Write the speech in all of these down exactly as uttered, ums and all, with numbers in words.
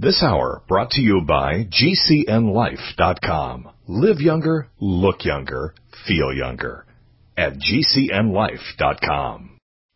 This hour brought to you by G C N life dot com. Live younger, look younger, feel younger at G C N life dot com.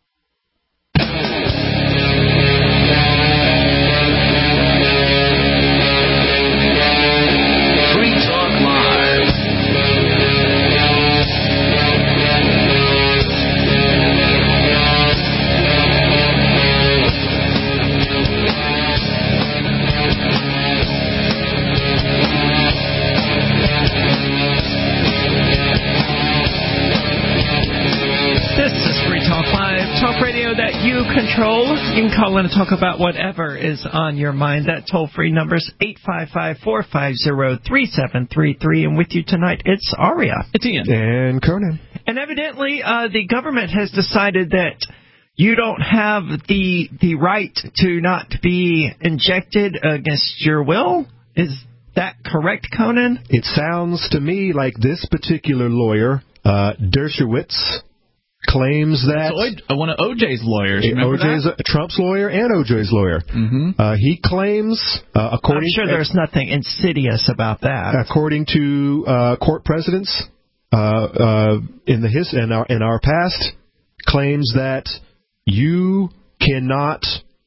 Talk radio that you control. You can call in and talk about whatever is on your mind. That toll-free number is eight five five, four five zero, three seven three three. And with you tonight, it's Aria. It's Ian. And Conan. And evidently, uh, the government has decided that you don't have the the right to not be injected against your will. Is that correct, Conan? It sounds to me like this particular lawyer, uh, Dershowitz, claims that o- one of O J's lawyers. Remember O J's that? Trump's lawyer and O J's lawyer. Mm-hmm. Uh, he claims, uh, according I'm sure to, there's nothing insidious about that. According to uh, court presidents uh, uh, in the his in our in our past, claims that you cannot.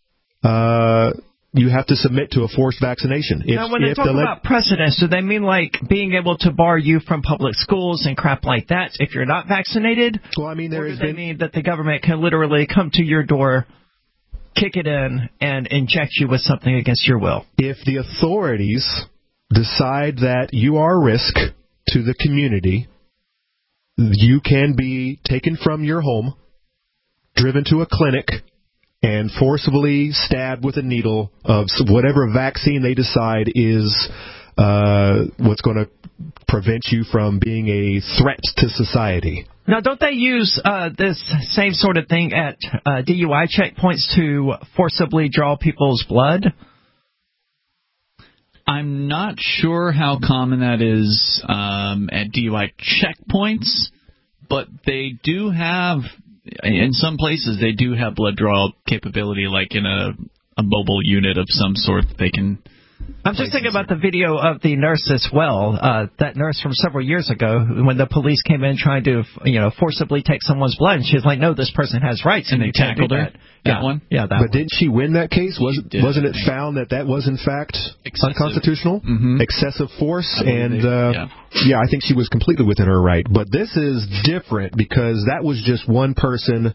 Uh, You have to submit to a forced vaccination. If, now, when they if talk the le- about precedents, do they mean like being able to bar you from public schools and crap like that if you're not vaccinated? Well, I mean, there or has do they been... mean that the government can literally come to your door, kick it in, and inject you with something against your will? If the authorities decide that you are a risk to the community, you can be taken from your home, driven to a clinic, and forcibly stabbed with a needle of whatever vaccine they decide is uh, what's going to prevent you from being a threat to society. Now, don't they use uh, this same sort of thing at uh, D U I checkpoints to forcibly draw people's blood? I'm not sure how common that is um, at D U I checkpoints, but they do have... In some places, they do have blood draw capability, like in a, a mobile unit of some sort. They can. I'm just thinking about the video of the nurse as well. Uh, that nurse from several years ago, when the police came in trying to, you know, forcibly take someone's blood, and she's like, "No, this person has rights," and, and they tackled her. That, that yeah. one, yeah, that. But one. didn't she win that case? Was did, wasn't it found that that was in fact Excessive. unconstitutional, mm-hmm. excessive force, and they, uh, yeah. yeah, I think she was completely within her right. But this is different because that was just one person.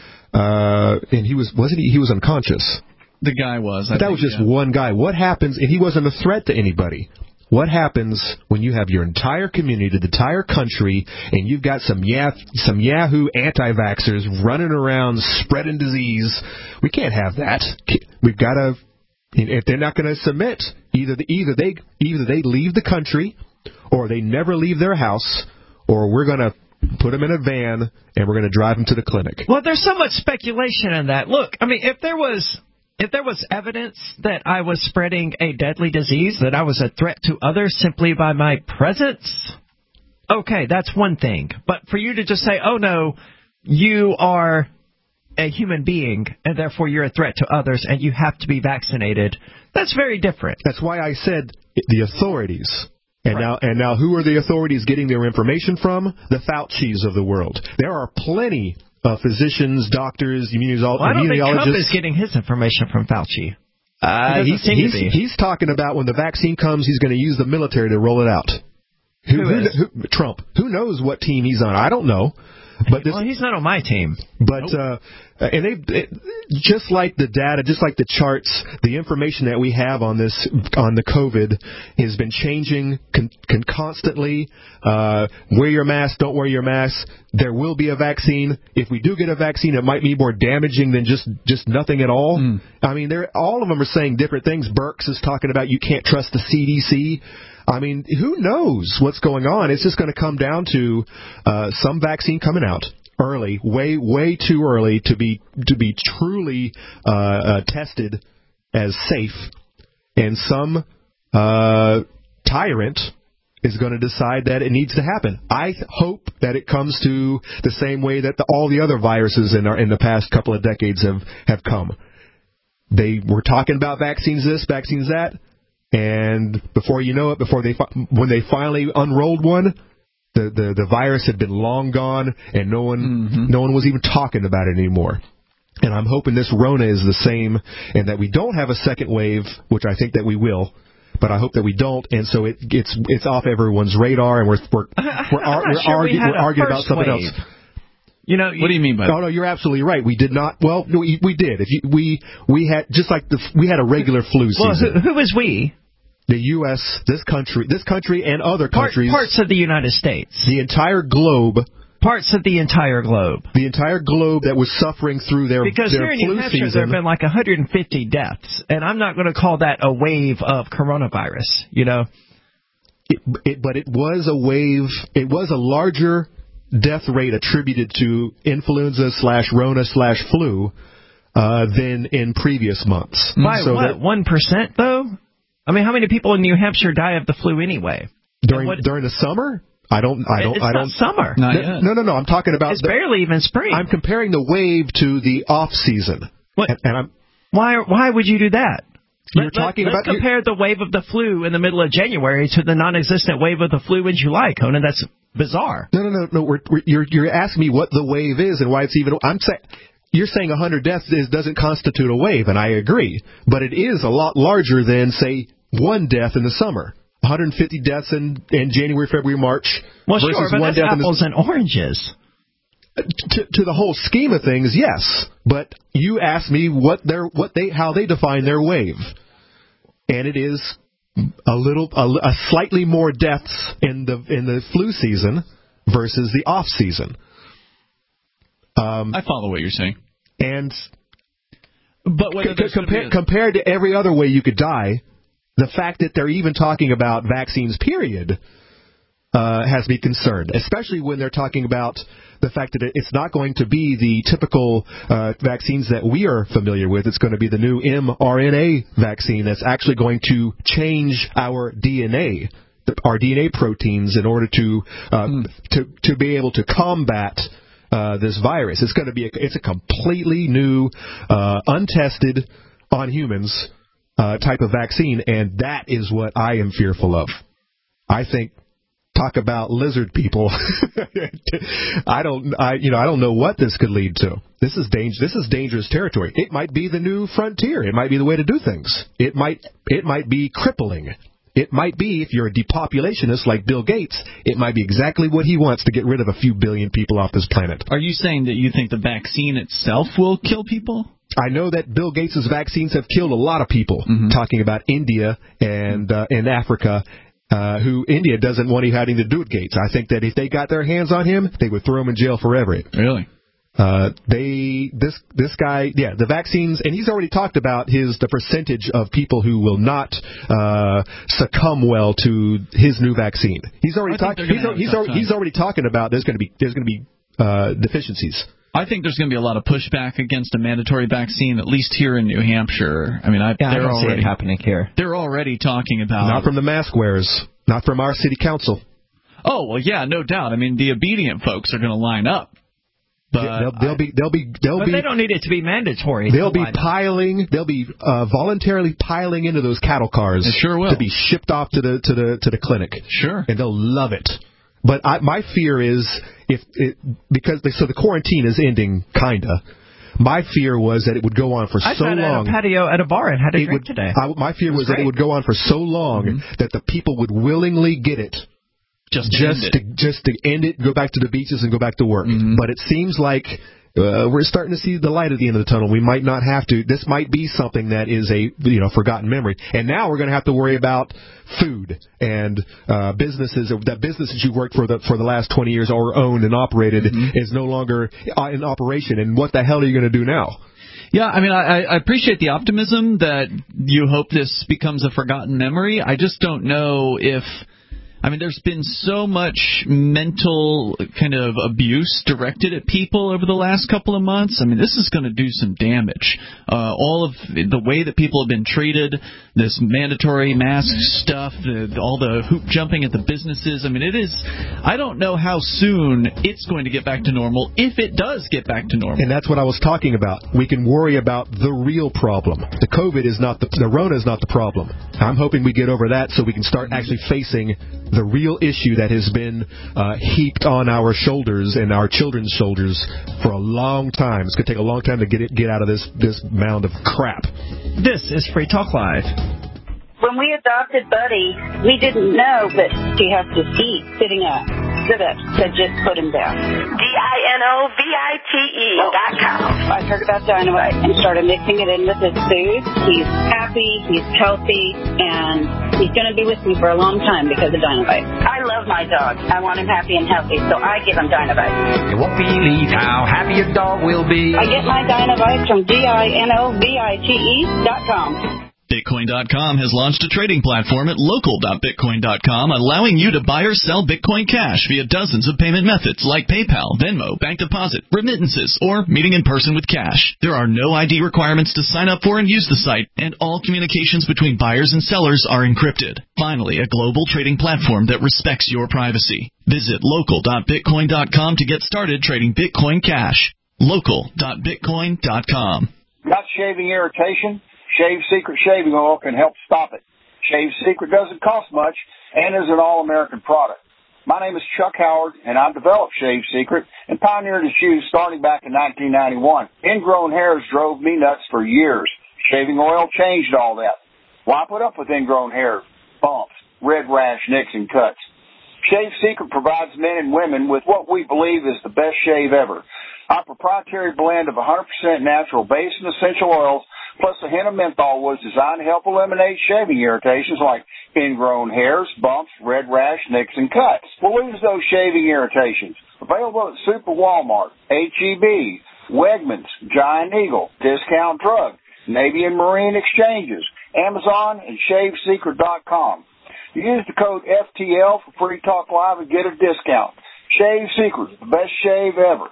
Uh, and he was, wasn't he, he was unconscious. The guy was. I But that think, was just yeah. one guy. What happens, and he wasn't a threat to anybody. What happens when you have your entire community, the entire country, and you've got some yeah, some Yahoo anti-vaxxers running around spreading disease? We can't have that. We've got to, if they're not going to submit, either the, either they either they leave the country, or they never leave their house, or we're going to put them in a van, and we're going to drive them to the clinic. Well, there's so much speculation in that. Look, I mean, if there was if there was evidence that I was spreading a deadly disease, that I was a threat to others simply by my presence, okay, that's one thing. But for you to just say, oh, no, you are a human being, and therefore you're a threat to others, and you have to be vaccinated, that's very different. That's why I said the authorities. And right. now, and now, who are the authorities getting their information from? The Faucis of the world. There are plenty of physicians, doctors, immunologists. Well, I don't think Trump is getting his information from Fauci. Uh, he he's, he's, he's talking about when the vaccine comes, he's going to use the military to roll it out. Who, who, is? who, who Trump. Who knows what team he's on? I don't know. But this, well, he's not on my team. But nope. uh, and they it, just like the data, just like the charts, the information that we have on this on the COVID has been changing con- con- constantly. Uh, wear your mask, don't wear your mask. There will be a vaccine. If we do get a vaccine, it might be more damaging than just, just nothing at all. Mm. I mean, they're all of them are saying different things. Birx is talking about you can't trust the C D C. I mean, who knows what's going on? It's just going to come down to uh, some vaccine coming out early, way, way too early to be to be truly uh, uh, tested as safe, and some uh, tyrant is going to decide that it needs to happen. I hope that it comes to the same way that the, all the other viruses in our in the past couple of decades have have come. they were talking about vaccines this, vaccines that, and before you know it, before they when they finally unrolled one, the, the, the virus had been long gone, and no one mm-hmm. no one was even talking about it anymore. And I'm hoping this Rona is the same, and that we don't have a second wave, which I think that we will. But I hope that we don't, and so it gets it's off everyone's radar, and we're we're we're, ar- we're, sure argue, we we're arguing about something wave. else. You know, what do you mean by that? No, no, you're absolutely right. We did not. Well, we, we did. If you, we we had just like the we had a regular flu season. Well, who, who was we? The U S, this country, this country, and other countries. Part, parts of the United States. The entire globe. Parts of the entire globe. The entire globe that was suffering through their because their here in flu New Hampshire season. There have been like one hundred fifty deaths, and I'm not going to call that a wave of coronavirus. You know. It, it, but it was a wave. It was a larger death rate attributed to influenza slash Rona slash flu uh, than in previous months. By so what, one percent though? I mean, how many people in New Hampshire die of the flu anyway? During what, during the summer? I don't. I don't. It's I don't. not summer. Not no, yet. no, no, no. I'm talking about. It's the, barely even spring. I'm comparing the wave to the off season. What? And, and I'm. Why? Why would you do that? You're Let, talking let, about. Let's compare the wave of the flu in the middle of January to the non-existent wave of the flu in July, Conan. That's bizarre. No, no, no, no. We're, we're, you're you're asking me what the wave is and why it's even. I'm saying. You're saying one hundred deaths is, doesn't constitute a wave, and I agree. But it is a lot larger than, say, one death in the summer. one hundred fifty deaths in, in January, February, March. Well, versus sure, but one that's death apples in the, and oranges. To, to the whole scheme of things, yes. But you asked me what their what they how they define their wave, and it is a little a, a slightly more deaths in the in the flu season versus the off season. Um, I follow what you're saying. And but wait, c- compare, compared to every other way you could die, the fact that they're even talking about vaccines, period, uh, has me concerned, especially when they're talking about the fact that it's not going to be the typical uh, vaccines that we are familiar with. It's going to be the new mRNA vaccine that's actually going to change our D N A, our D N A proteins, in order to uh, mm. to to be able to combat Uh, this virus. It's going to be a, it's a completely new, uh, untested on humans uh, type of vaccine, and that is what I am fearful of. I think, talk about lizard people. I don't, I you know, I don't know what this could lead to. This is danger. This is dangerous territory. It might be the new frontier. It might be the way to do things. It might, it might be crippling. It might be, if you're a depopulationist like Bill Gates, it might be exactly what he wants to get rid of a few billion people off this planet. Are you saying that you think the vaccine itself will kill people? I know that Bill Gates' vaccines have killed a lot of people, mm-hmm. talking about India and uh, and Africa, uh, who India doesn't want anything to do with Gates. I think that if they got their hands on him, they would throw him in jail forever. Really? Uh, they, this, this guy, yeah, the vaccines, and he's already talked about his, the percentage of people who will not, uh, succumb well to his new vaccine. He's already talking, he's, he's, already, he's already talking about there's going to be, there's going to be, uh, deficiencies. I think there's going to be a lot of pushback against a mandatory vaccine, at least here in New Hampshire. I mean, I, yeah, they're I don't already see it happening here. They're already talking about not from the mask wearers, not from our city council. Oh well, yeah, no doubt. I mean, the obedient folks are going to line up. But they'll, they'll be they'll be they'll but be they don't need it to be mandatory. They'll be piling. They'll be uh, voluntarily piling into those cattle cars. It sure will. To be shipped off to the to the to the clinic. Sure. And they'll love it. But I, my fear is if it, because they, so the quarantine is ending, kinda. My fear was that it would go on for I so long. I at a patio at a bar and had a it drink would, today. I, my fear was, was that it would go on for so long mm-hmm. that the people would willingly get it. Just, just to it. just to end it, go back to the beaches and go back to work. Mm-hmm. But it seems like uh, we're starting to see the light at the end of the tunnel. We might not have to. This might be something that is a you know forgotten memory. And now we're going to have to worry about food and uh, businesses. That businesses you worked for the for the last twenty years or owned and operated mm-hmm. is no longer in operation. And what the hell are you going to do now? Yeah, I mean, I, I appreciate the optimism that you hope this becomes a forgotten memory. I just don't know if. I mean, there's been so much mental kind of abuse directed at people over the last couple of months. I mean, this is going to do some damage. Uh, all of the way that people have been treated, this mandatory mask stuff, the, all the hoop jumping at the businesses. I mean, it is, I don't know how soon it's going to get back to normal, if it does get back to normal. And that's what I was talking about. We can worry about the real problem. The COVID is not the, the Rona is not the problem. I'm hoping we get over that so we can start actually facing the real issue that has been uh, heaped on our shoulders and our children's shoulders for a long time. It's going to take a long time to get it get out of this, this mound of crap. This is Free Talk Live. When we adopted Buddy, we didn't know that he has to eat sitting up. Sit up. So just put him down. D I N O V I T E dot com. I heard about Dynamite and started mixing it in with his food. He's happy, he's healthy, and he's going to be with me for a long time because of Dynamite. I love my dog. I want him happy and healthy, so I give him Dynamite. You won't believe how happy your dog will be. I get my Dynamite from D I N O V I T E dot com. Bitcoin dot com has launched a trading platform at local dot bitcoin dot com, allowing you to buy or sell Bitcoin Cash via dozens of payment methods like PayPal, Venmo, bank deposit, remittances, or meeting in person with cash. There are no I D requirements to sign up for and use the site, and all communications between buyers and sellers are encrypted. Finally, a global trading platform that respects your privacy. Visit local dot bitcoin dot com to get started trading Bitcoin Cash. local dot bitcoin dot com. Got shaving irritation? Shave Secret shaving oil can help stop it. Shave Secret doesn't cost much and is an all-American product. My name is Chuck Howard, and I developed Shave Secret and pioneered its use starting back in nineteen ninety-one. Ingrown hairs drove me nuts for years. Shaving oil changed all that. Why put up with ingrown hair, bumps, red rash, nicks, and cuts? Shave Secret provides men and women with what we believe is the best shave ever. Our proprietary blend of one hundred percent natural base and essential oils plus a hint of menthol was designed to help eliminate shaving irritations like ingrown hairs, bumps, red rash, nicks, and cuts. We'll lose those shaving irritations. Available at Super Walmart, H E B, Wegmans, Giant Eagle, Discount Drug, Navy and Marine Exchanges, Amazon, and shave secret dot com. Use the code F T L for Free Talk Live and get a discount. Shave Secret, the best shave ever.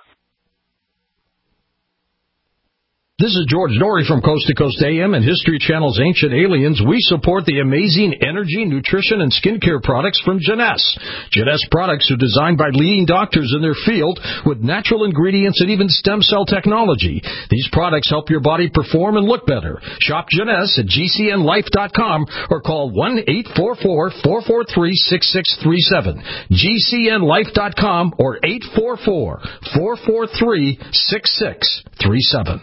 This is George Norrie from Coast to Coast A M and History Channel's Ancient Aliens. We support the amazing energy, nutrition, and skincare products from Jeunesse. Jeunesse products are designed by leading doctors in their field with natural ingredients and even stem cell technology. These products help your body perform and look better. Shop Jeunesse at G C N life dot com or call one eight four four, four four three, six six three seven. G C N life dot com or eight four four, four four three, six six three seven.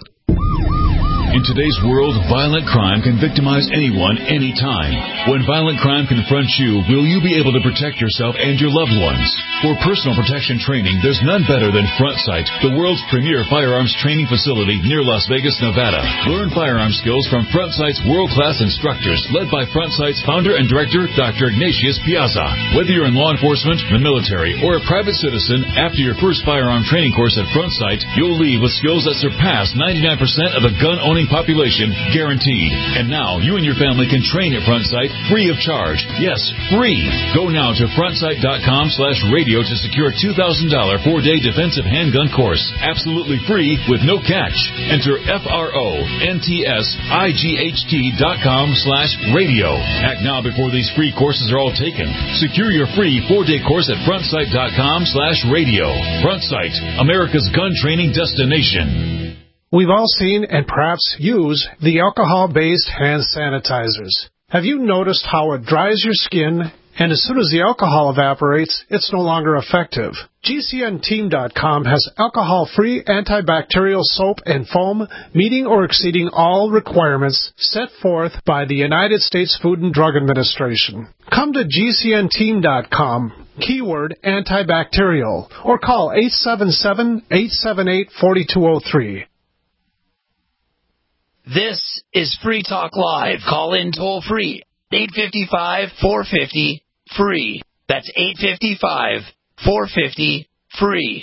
In today's world, violent crime can victimize anyone, anytime. When violent crime confronts you, will you be able to protect yourself and your loved ones? For personal protection training, there's none better than Front Sight, the world's premier firearms training facility near Las Vegas, Nevada. Learn firearm skills from Front Sight's world-class instructors, led by Front Sight's founder and director, Doctor Ignatius Piazza. Whether you're in law enforcement, the military, or a private citizen, after your first firearm training course at Front Sight, you'll leave with skills that surpass ninety-nine percent of the gun-owning population, guaranteed. And now you and your family can train at Front Sight free of charge. Yes, free. Go now to front sight dot com slash radio to secure a two thousand dollars four-day defensive handgun course. Absolutely free with no catch. Enter F R O N T S I G H T dot com slash radio. Act now before these free courses are all taken. Secure your free four-day course at front sight dot com slash radio. Front Sight, America's gun training destination. We've all seen and perhaps use the alcohol-based hand sanitizers. Have you noticed how it dries your skin, and as soon as the alcohol evaporates, it's no longer effective? G C N team dot com has alcohol-free antibacterial soap and foam meeting or exceeding all requirements set forth by the United States Food and Drug Administration. Come to G C N team dot com, keyword antibacterial, or call eight seven seven, eight seven eight, four two zero three. This is Free Talk Live. Call in toll free. eight five five, four five zero, free. That's eight five five, four five zero, free.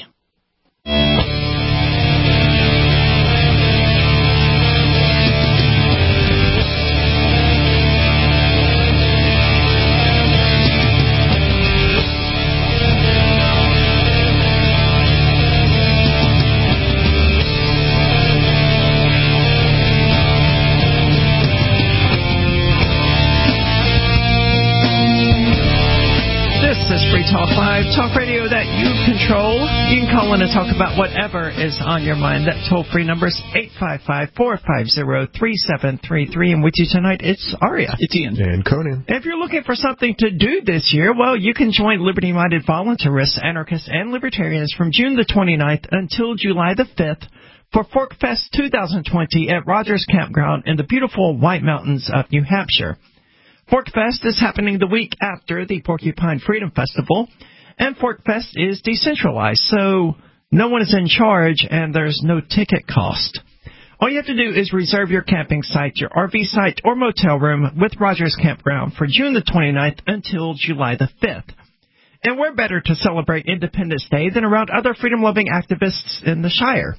Talk Live, talk radio that you control. You can call in and talk about whatever is on your mind. That toll-free number is eight five five, four five zero, three seven three three. And with you tonight, it's Aria. It's Ian. And Conan. If you're looking for something to do this year, well, you can join liberty-minded voluntarists, anarchists, and libertarians from June the twenty-ninth until July the fifth for ForkFest twenty twenty at Rogers Campground in the beautiful White Mountains of New Hampshire. ForkFest is happening the week after the Porcupine Freedom Festival, and ForkFest is decentralized, so no one is in charge and there's no ticket cost. All you have to do is reserve your camping site, your R V site, or motel room with Rogers Campground for June the twenty-ninth until July the fifth. And we're better to celebrate Independence Day than around other freedom-loving activists in the Shire.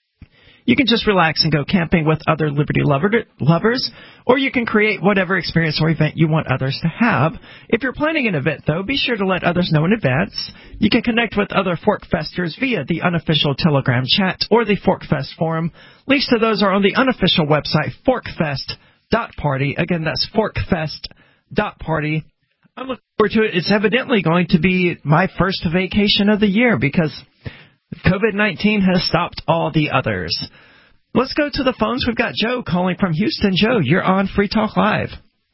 You can just relax and go camping with other liberty lover, lovers, or you can create whatever experience or event you want others to have. If you're planning an event, though, be sure to let others know in advance. You can connect with other ForkFesters via the unofficial Telegram chat or the ForkFest forum. Links to those are on the unofficial website, forkfest dot party. Again, that's forkfest dot party. I'm looking forward to it. It's evidently going to be my first vacation of the year because COVID nineteen has stopped all the others. Let's go to the phones. We've got Joe calling from Houston. Joe, you're on Free Talk Live.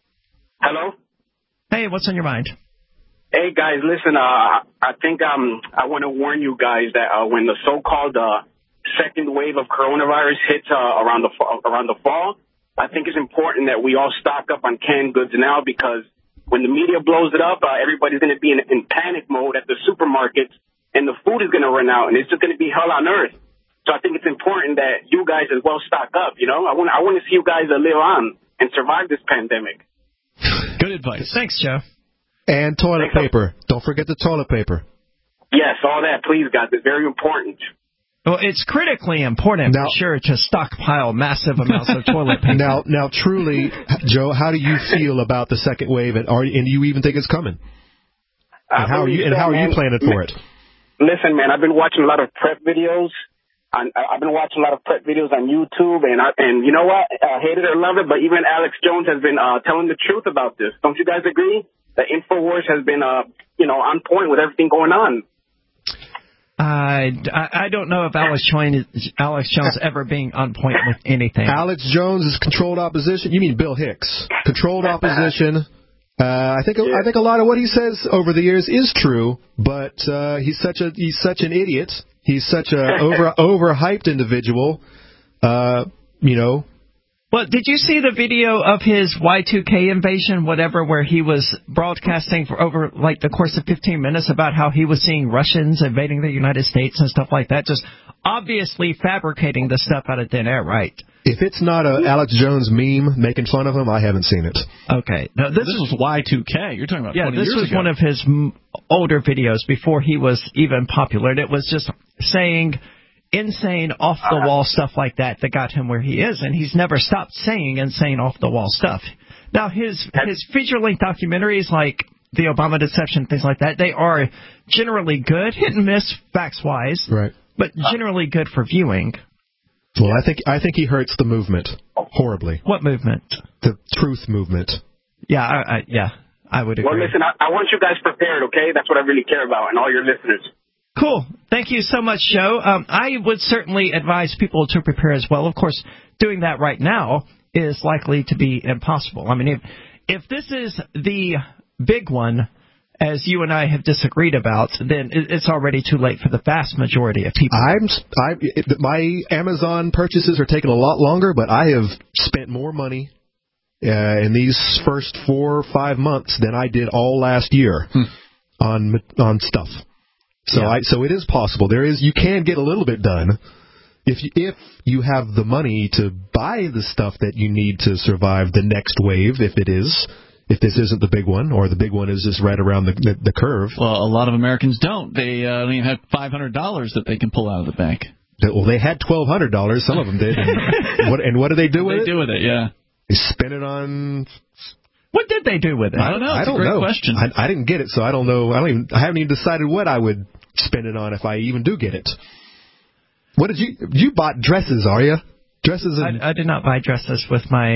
Hello? Hey, what's on your mind? Hey, guys, listen, uh, I think um, I want to warn you guys that uh, when the so-called uh, second wave of coronavirus hits uh, around the fa- around the fall, I think it's important that we all stock up on canned goods now because when the media blows it up, uh, everybody's going to be in, in panic mode at the supermarkets. And the food is going to run out, and it's just going to be hell on earth. So I think it's important that you guys as well stock up, you know? I want I want to see you guys uh, live on and survive this pandemic. Good advice. Thanks, Joe. And toilet Thanks. paper. Don't forget the toilet paper. Yes, all that, please, guys. It's very important. Well, it's critically important, now, for sure, to stockpile massive amounts of toilet paper. Now, now, truly, Joe, how do you feel about the second wave, and, are, and do you even think it's coming? And how are you, and how are you planning for it? Listen, man, I've been watching a lot of prep videos. On, I've been watching a lot of prep videos on YouTube, and I, and you know what? I hate it or love it, but even Alex Jones has been uh, telling the truth about this. Don't you guys agree? The InfoWars has been, uh, you know, on point with everything going on. I, I don't know if Alex Jones, Alex Jones ever being on point with anything. Alex Jones is controlled opposition. You mean Bill Hicks? Controlled opposition. Uh, I think yeah. I think a lot of what he says over the years is true, but uh, he's such a he's such an idiot. He's such a over overhyped individual. Uh, you know. Well, did you see the video of his Y two K invasion, whatever, where he was broadcasting for over like the course of fifteen minutes about how he was seeing Russians invading the United States and stuff like that, just obviously fabricating the stuff out of thin air, right? If it's not a Alex Jones meme making fun of him, I haven't seen it. Okay. Now, this, this was Y two K. You're talking about yeah, twenty this years was ago. one of his m- older videos before he was even popular. And it was just saying insane, off-the-wall stuff like that that got him where he is. And he's never stopped saying insane, off-the-wall stuff. Now, his his feature-length documentaries like The Obama Deception, things like that, they are generally good, hit and miss facts-wise, right? But generally good for viewing. Well, I think I think he hurts the movement horribly. What movement? The truth movement. Yeah, I, I, yeah, I would agree. Well, listen, I, I want you guys prepared, okay? That's what I really care about, and all your listeners. Cool. Thank you so much, Joe. Um, I would certainly advise people to prepare as well. Of course, doing that right now is likely to be impossible. I mean, if if this is the big one, as you and I have disagreed about, then it's already too late for the vast majority of people. I'm, I, my Amazon purchases are taking a lot longer, but I have spent more money uh, in these first four or five months than I did all last year hmm. on on stuff. So, yeah. I, so it is possible. There is, you can get a little bit done if you, if you have the money to buy the stuff that you need to survive the next wave, if it is. If this isn't the big one, or the big one is just right around the the, the curve. Well, a lot of Americans don't. They uh, don't even have five hundred dollars that they can pull out of the bank. Well, they had twelve hundred dollars. Some of them did. And what, and what do they do with they it? They do with it, yeah. They spend it on... What did they do with it? I don't know. It's I don't a great know. question. I, I didn't get it, so I don't know. I don't even. I haven't even decided what I would spend it on if I even do get it. What did you... You bought dresses, Arya? Dresses and... I, I did not buy dresses with my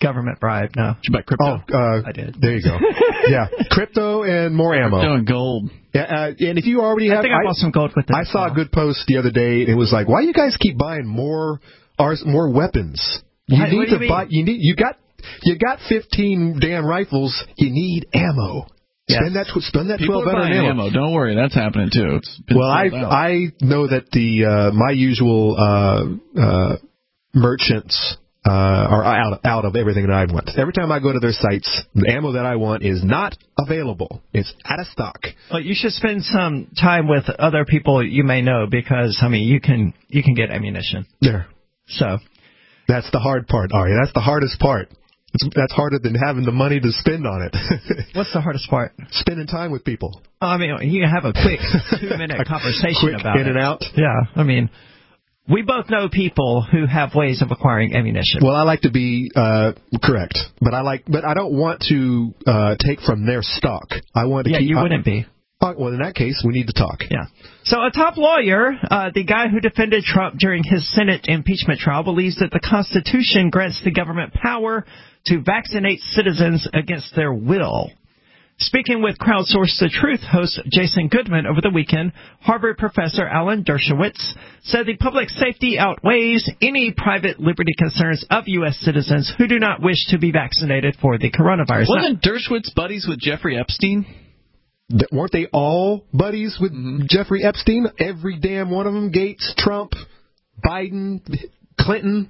Government bribe, no. Did you buy crypto? Oh, uh, I did. There you go. Yeah, crypto and more ammo. Crypto and gold. Yeah, uh, and if you already have, I think I bought some gold with it. I saw a good post the other day. It was like, why you guys keep buying more, ars- more weapons? You What- need what do to you buy. mean? You need. You got. You got fifteen damn rifles. You need ammo. Yes. Spend that. Tw- spend that People twelve are hundred buying ammo. ammo. Don't worry, that's happening too. It's been Well, I sold out. I know that the uh, my usual uh, uh, merchants uh, are out out of everything that I want. Every time I go to their sites, the ammo that I want is not available. It's out of stock. Well, you should spend some time with other people you may know because I mean you can you can get ammunition. There. So that's the hard part, Ari. That's the hardest part. It's, that's harder than having the money to spend on it. What's the hardest part? Spending time with people. I mean, you can have a quick two-minute conversation quick about in it. and out. Yeah, I mean, we both know people who have ways of acquiring ammunition. Well, I like to be uh, correct, but I like, but I don't want to uh, take from their stock. I want to yeah, keep. you I, wouldn't be. Uh, well, in that case, we need to talk. Yeah. So a top lawyer, uh, the guy who defended Trump during his Senate impeachment trial, believes that the Constitution grants the government power to vaccinate citizens against their will. Speaking with Crowdsource the Truth host Jason Goodman over the weekend, Harvard professor Alan Dershowitz said the public safety outweighs any private liberty concerns of U S citizens who do not wish to be vaccinated for the coronavirus. Wasn't Dershowitz buddies with Jeffrey Epstein? Th- weren't they all buddies with Mm-hmm. Jeffrey Epstein? Every damn one of them. Gates, Trump, Biden, Clinton.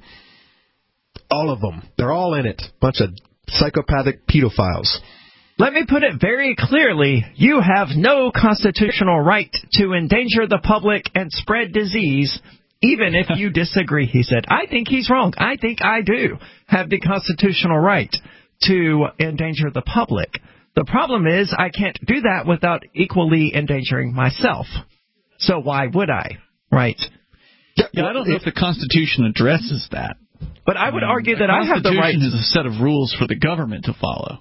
All of them. They're all in it. Bunch of psychopathic pedophiles. Let me put it very clearly. You have no constitutional right to endanger the public and spread disease, even if you disagree, he said. I think he's wrong. I think I do have the constitutional right to endanger the public. The problem is I can't do that without equally endangering myself. So why would I? Right? Yeah, I don't know if the Constitution addresses that. But I would argue that I have the right. The Constitution is a set of rules for the government to follow.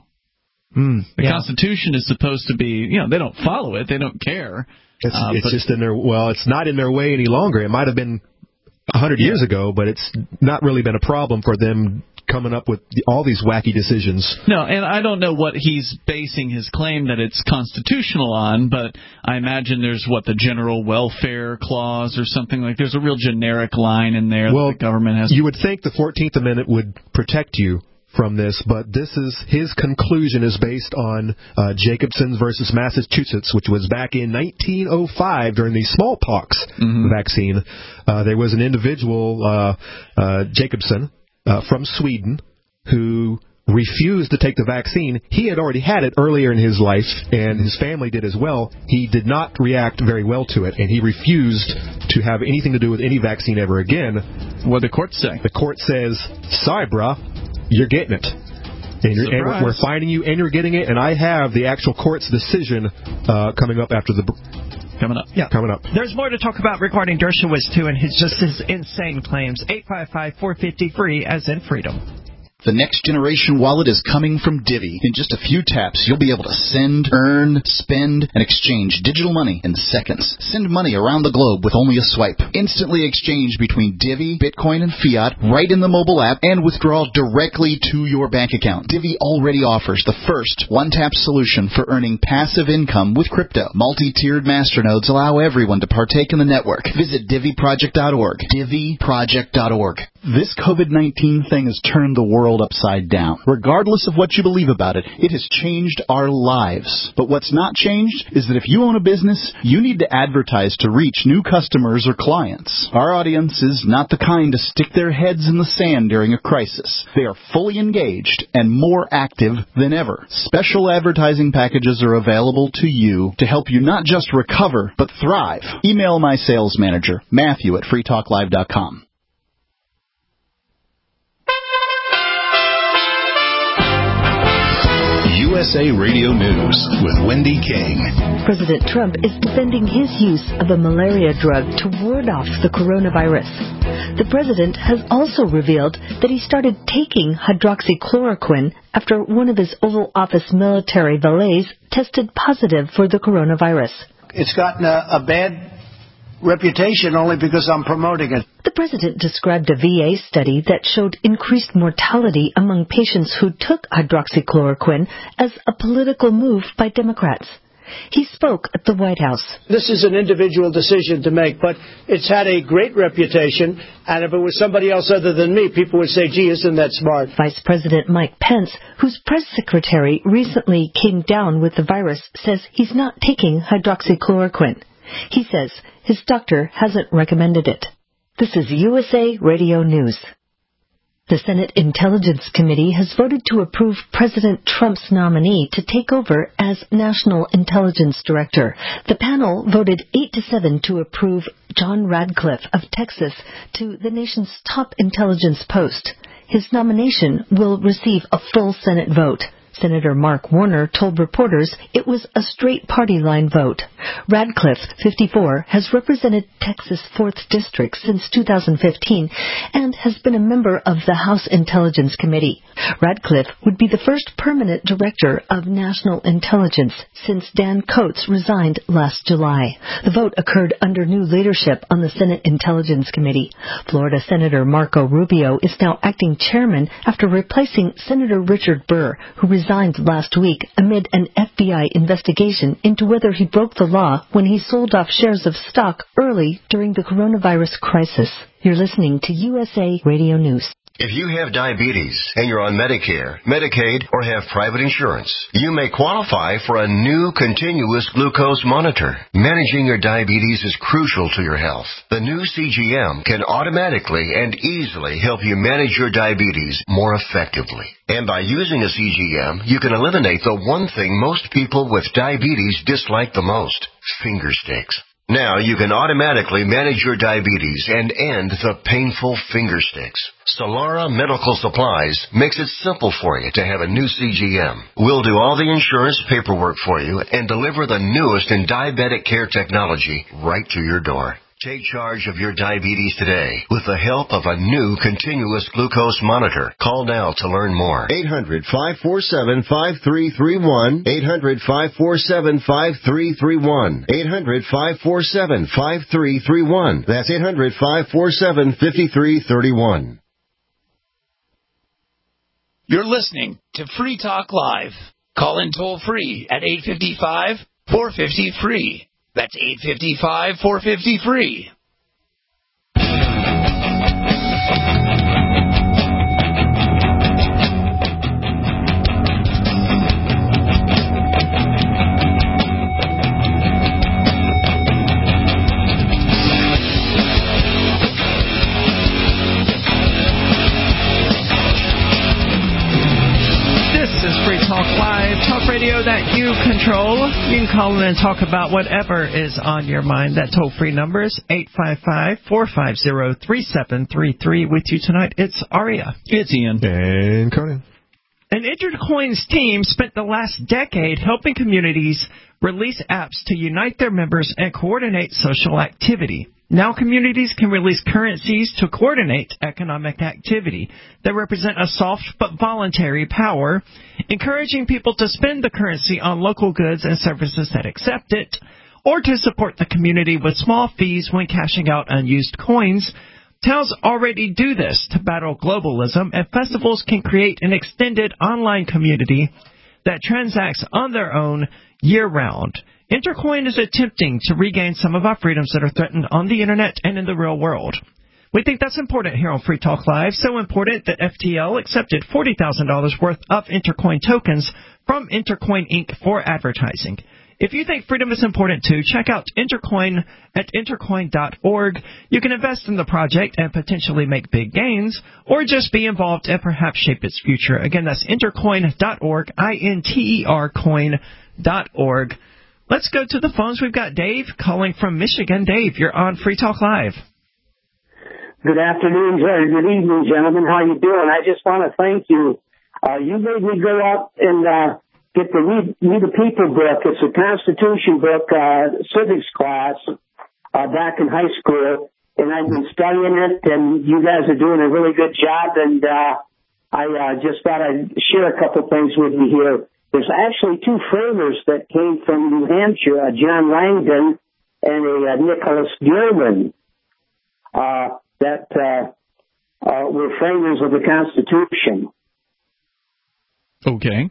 Mm, the yeah. Constitution is supposed to be, you know, they don't follow it. They don't care. It's, uh, it's but, just in their, well, it's not in their way any longer. It might have been a hundred yeah. years ago, but it's not really been a problem for them coming up with all these wacky decisions. No, and I don't know what he's basing his claim that it's constitutional on, but I imagine there's, what, the general welfare clause or something like. There's a real generic line in there well, that the government has. You would think the fourteenth Amendment would protect you from this, but this is his conclusion is based on uh, Jacobson versus Massachusetts, which was back in nineteen oh five during the smallpox mm-hmm. vaccine. Uh, there was an individual, uh, uh, Jacobson, uh, from Sweden, who refused to take the vaccine. He had already had it earlier in his life, and his family did as well. He did not react very well to it, and he refused to have anything to do with any vaccine ever again. What did the court say? The court says, sorry, bruh, you're getting it. And, you're, and we're finding you, and you're getting it, and I have the actual court's decision uh, coming up after the... Coming up. Yeah. Coming up. There's more to talk about regarding Dershowitz, too, and his just his insane claims. eight five five, four five zero, free, as in freedom. The next generation wallet is coming from Divvy. In just a few taps, you'll be able to send, earn, spend, and exchange digital money in seconds. Send money around the globe with only a swipe. Instantly exchange between Divvy, Bitcoin, and fiat right in the mobile app and withdraw directly to your bank account. Divvy already offers the first one-tap solution for earning passive income with crypto. Multi-tiered masternodes allow everyone to partake in the network. Visit Divvy Project dot org. Divvy Project dot org. This COVID nineteen thing has turned the world upside down. Regardless of what you believe about it, it has changed our lives. But what's not changed is that if you own a business, you need to advertise to reach new customers or clients. Our audience is not the kind to stick their heads in the sand during a crisis. They are fully engaged and more active than ever. Special advertising packages are available to you to help you not just recover, but thrive. Email my sales manager, Matthew at free talk live dot com. U S A Radio News with Wendy King. President Trump is defending his use of a malaria drug to ward off the coronavirus. The president has also revealed that he started taking hydroxychloroquine after one of his Oval Office military valets tested positive for the coronavirus. It's gotten a, a bad reputation only because I'm promoting it. The president described a V A study that showed increased mortality among patients who took hydroxychloroquine as a political move by Democrats. He spoke at the White House. This is an individual decision to make, but it's had a great reputation, and if it was somebody else other than me, people would say, gee, isn't that smart? Vice President Mike Pence, whose press secretary recently came down with the virus, says he's not taking hydroxychloroquine. He says his doctor hasn't recommended it. This is U S A Radio News. The Senate Intelligence Committee has voted to approve President Trump's nominee to take over as National Intelligence Director. The panel voted eight to seven to approve John Radcliffe of Texas to the nation's top intelligence post. His nomination will receive a full Senate vote. Senator Mark Warner told reporters it was a straight party line vote. Radcliffe, fifty-four, has represented Texas' fourth District since two thousand fifteen and has been a member of the House Intelligence Committee. Radcliffe would be the first permanent director of national intelligence since Dan Coats resigned last July. The vote occurred under new leadership on the Senate Intelligence Committee. Florida Senator Marco Rubio is now acting chairman after replacing Senator Richard Burr, who resigned last week amid an F B I investigation into whether he broke the law when he sold off shares of stock early during the coronavirus crisis. You're listening to U S A Radio News. If you have diabetes and you're on Medicare, Medicaid, or have private insurance, you may qualify for a new continuous glucose monitor. Managing your diabetes is crucial to your health. The new C G M can automatically and easily help you manage your diabetes more effectively. And by using a C G M, you can eliminate the one thing most people with diabetes dislike the most: finger sticks. Now you can automatically manage your diabetes and end the painful finger sticks. Solara Medical Supplies makes it simple for you to have a new C G M. We'll do all the insurance paperwork for you and deliver the newest in diabetic care technology right to your door. Take charge of your diabetes today with the help of a new continuous glucose monitor. Call now to learn more. eight hundred, five four seven, five three three one. eight hundred, five four seven, five three three one. eight hundred, five four seven, five three three one. That's eight hundred, five four seven, five three three one. You're listening to Free Talk Live. Call in toll free at eight five five, four five zero, F R E E. That's eight five five, four five zero, F R E E. Talk radio that you control. You can call in and talk about whatever is on your mind. That toll-free number is eight five five, four five zero, three seven three three. With you tonight, it's Aria. It's Ian. And Conan. An Intercoins team spent the last decade helping communities release apps to unite their members and coordinate social activity. Now communities can release currencies to coordinate economic activity that represent a soft but voluntary power, encouraging people to spend the currency on local goods and services that accept it, or to support the community with small fees when cashing out unused coins. Towns already do this to battle globalism, and festivals can create an extended online community that transacts on their own year-round. Intercoin is attempting to regain some of our freedoms that are threatened on the Internet and in the real world. We think that's important here on Free Talk Live, so important that F T L accepted forty thousand dollars worth of Intercoin tokens from Intercoin Incorporated for advertising. If you think freedom is important too, check out Intercoin at intercoin dot org. You can invest in the project and potentially make big gains, or just be involved and perhaps shape its future. Again, that's intercoin dot org, I N T E R coin dot org. Let's go to the phones. We've got Dave calling from Michigan. Dave, you're on Free Talk Live. Good afternoon, or good evening, gentlemen. How you doing? I just want to thank you. Uh, you made me go out and uh, get the Read, Read the People book. It's a Constitution book, uh, civics class uh, back in high school, and I've been studying it, and you guys are doing a really good job, and uh, I uh, just thought I'd share a couple things with you here. There's actually two framers that came from New Hampshire, uh, John Langdon and a uh, Nicholas Gilman uh, that uh, uh, were framers of the Constitution. Okay.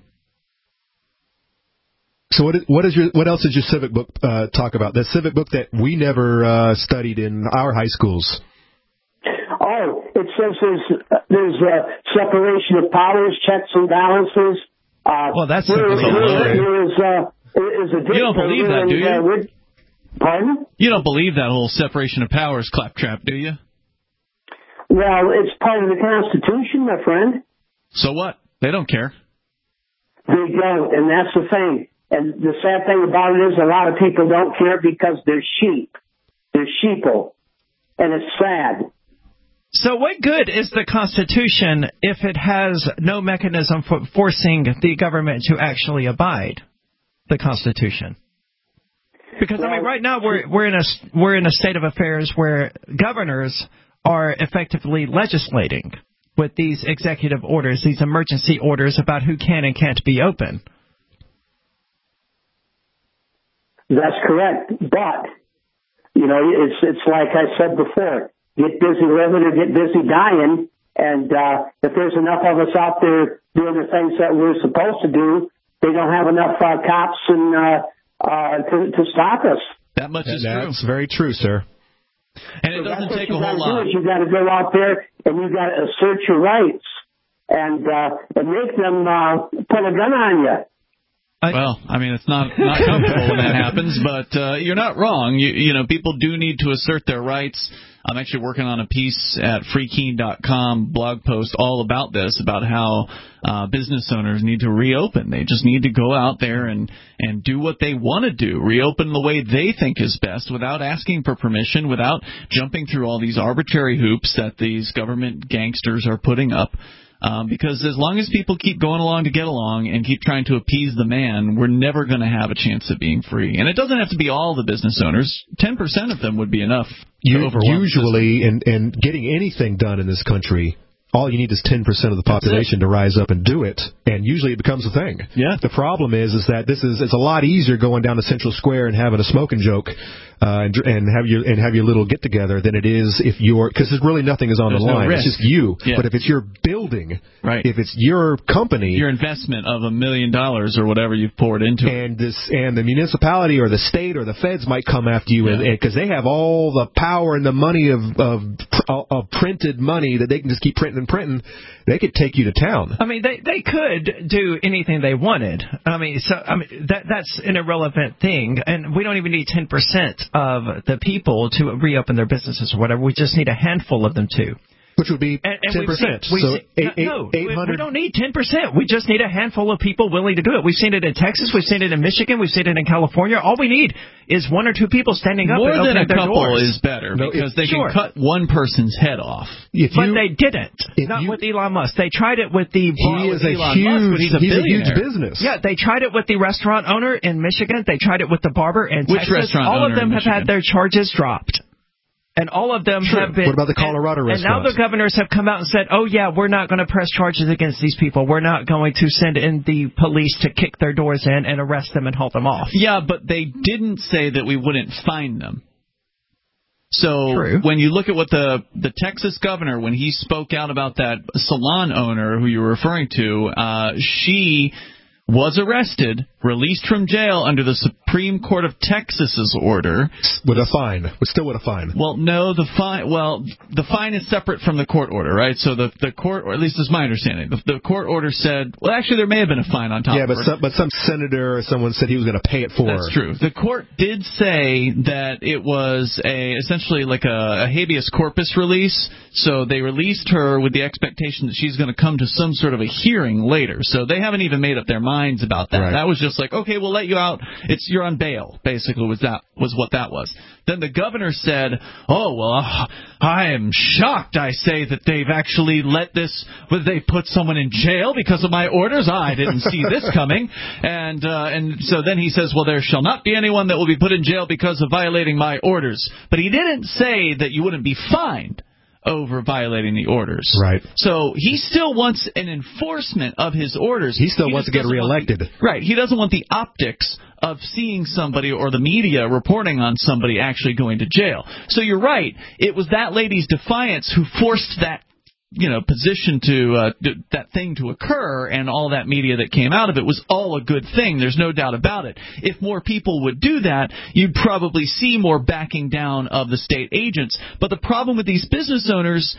So what, what is your what else does your civic book uh, talk about? The civic book that we never uh, studied in our high schools. Oh, it says there's there's uh, separation of powers, checks and balances. Uh, well, that's there, simple. there, there is, uh, is a you don't believe that, do you? Uh, with, pardon? You don't believe that whole separation of powers claptrap, do you? Well, it's part of the Constitution, my friend. So what? They don't care. They don't, and that's the thing. And the sad thing about it is a lot of people don't care because they're sheep. They're sheeple. And it's sad. So what good is the Constitution if it has no mechanism for forcing the government to actually abide the Constitution? Because, well, I mean, right now we're we're in a we're in a state of affairs where governors are effectively legislating with these executive orders, these emergency orders about who can and can't be open. That's correct. But, you know, it's it's like I said before, get busy living or get busy dying. And uh, if there's enough of us out there doing the things that we're supposed to do, they don't have enough uh, cops and uh, uh, to, to stop us. That much is true. That's very true, sir. And it so doesn't take a whole lot. You got to go out there and you got to assert your rights and uh, and make them uh, put a gun on you. Well, I mean, it's not not comfortable when that happens, but uh, you're not wrong. You, you know, people do need to assert their rights. I'm actually working on a piece at free keene dot com blog post all about this, about how uh, business owners need to reopen. They just need to go out there and, and do what they want to do, reopen the way they think is best without asking for permission, without jumping through all these arbitrary hoops that these government gangsters are putting up. Um, because as long as people keep going along to get along and keep trying to appease the man, we're never going to have a chance of being free. And it doesn't have to be all the business owners. ten percent of them would be enough to you, overwhelm Usually, in, in getting anything done in this country, all you need is ten percent of the population to rise up and do it, and usually it becomes a thing. Yeah. The problem is is that this is it's a lot easier going down to Central Square and having a smoking joke uh, and, and have your and have your little get together than it is if you're because there's really nothing is on There's the line. No it's just you. Yeah. But if it's your building, right. if it's your company, your investment of a million dollars or whatever you've poured into and it, this and the municipality or the state or the feds might come after you because yeah. they have all the power and the money of of, of printed money that they can just keep printing and printing. They could take you to town. I mean, they they could do anything they wanted. I mean, so I mean that that's an irrelevant thing, and we don't even need ten percent of the people to reopen their businesses or whatever. We just need a handful of them to. Which would be and, and ten percent. We've seen, we've so seen, eight, no, eight, we, eight we don't need ten percent. We just need a handful of people willing to do it. We've seen it in Texas. We've seen it in Michigan. We've seen it in California. All we need is one or two people standing up More and opening than a their couple doors. is better no, because they sure. can cut one person's head off. If but you, they didn't. Not you, with Elon Musk. They tried it with the he is a Elon huge, Musk, he's, a, he's a huge business. business. Yeah, they tried it with the restaurant owner in Michigan. They tried it with the barber in Which Texas. restaurant All owner of them in have had their charges dropped. And all of them True. have been... What about the Colorado and, restaurant? And now the governors have come out and said, oh, yeah, we're not going to press charges against these people. We're not going to send in the police to kick their doors in and arrest them and haul them off. Yeah, but they didn't say that we wouldn't fine them. So True. when you look at what the, the Texas governor, when he spoke out about that salon owner who you were referring to, uh, she... was arrested, released from jail under the Supreme Court of Texas's order. With a fine. Still with a fine. Well, no, the fine, well, the fine is separate from the court order, right? So the, the court, or at least this is my understanding, the, the court order said, well, actually there may have been a fine on top yeah, of it. Yeah, but some, but some senator or someone said he was going to pay it for That's her. true. The court did say that it was a essentially like a, a habeas corpus release, so they released her with the expectation that she's going to come to some sort of a hearing later. So they haven't even made up their mind about that. Right. That was just like, okay, we'll let you out. It's you're on bail. Basically, was that was what that was. Then the governor said, "Oh well, uh, I am shocked. I say that they've actually let this. Well, they put someone in jail because of my orders. I didn't see this coming." And uh, and so then he says, "Well, there shall not be anyone that will be put in jail because of violating my orders." But he didn't say that you wouldn't be fined. over violating the orders. Right. So he still wants an enforcement of his orders. He still he wants to get reelected. The, right. He doesn't want the optics of seeing somebody or the media reporting on somebody actually going to jail. So you're right. It was that lady's defiance who forced that, you know, position to uh, that thing to occur, and all that media that came out of it was all a good thing. There's no doubt about it. If more people would do that, you'd probably see more backing down of the state agents. But the problem with these business owners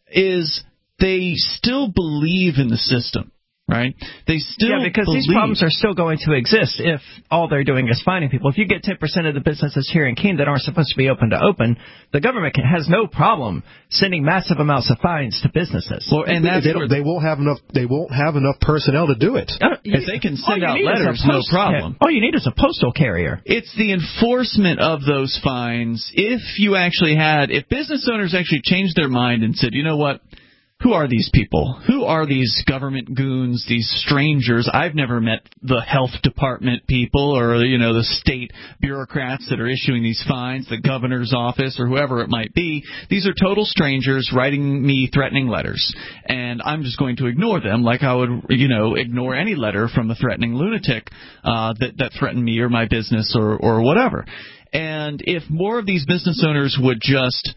is they still believe in the system. Right? They still Yeah, because believe. these problems are still going to exist if all they're doing is fining people. If you get ten percent of the businesses here in Keene that aren't supposed to be open to open, the government can, has no problem sending massive amounts of fines to businesses. Well, and that's they, don't, they won't have enough. They won't have enough personnel to do it. Uh, if they can send out letters, no problem. All you need is a postal carrier. It's the enforcement of those fines. If you actually had, if business owners actually changed their mind and said, you know what? Who are these people? Who are these government goons, these strangers? I've never met the health department people or, you know, the state bureaucrats that are issuing these fines, the governor's office or whoever it might be. These are total strangers writing me threatening letters, and I'm just going to ignore them like I would, you know, ignore any letter from a threatening lunatic uh, that, that threatened me or my business or, or whatever. And if more of these business owners would just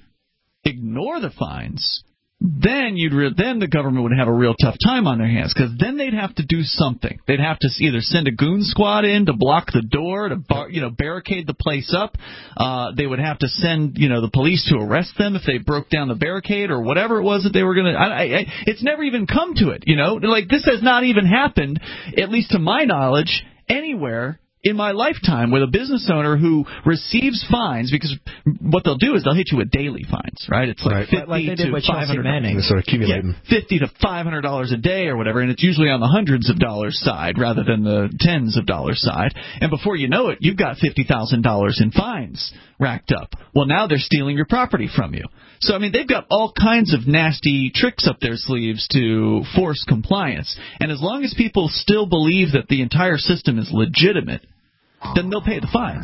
ignore the fines, then you'd re- then the government would have a real tough time on their hands, because then they'd have to do something. They'd have to either send a goon squad in to block the door, to bar- you know barricade the place up. Uh, they would have to send you know the police to arrest them if they broke down the barricade or whatever it was that they were going to. I, I, it's never even come to it. You know, like this has not even happened, at least to my knowledge, anywhere in my lifetime, with a business owner who receives fines, because what they'll do is they'll hit you with daily fines, right? It's like right. fifty like they did to with five hundred dollars. Sort of accumulating. Yeah, fifty to five hundred dollars a day or whatever, and it's usually on the hundreds of dollars side rather than the tens of dollars side. And before you know it, you've got fifty thousand dollars in fines racked up. Well, now they're stealing your property from you. So, I mean, they've got all kinds of nasty tricks up their sleeves to force compliance. And as long as people still believe that the entire system is legitimate, then they'll pay the fines.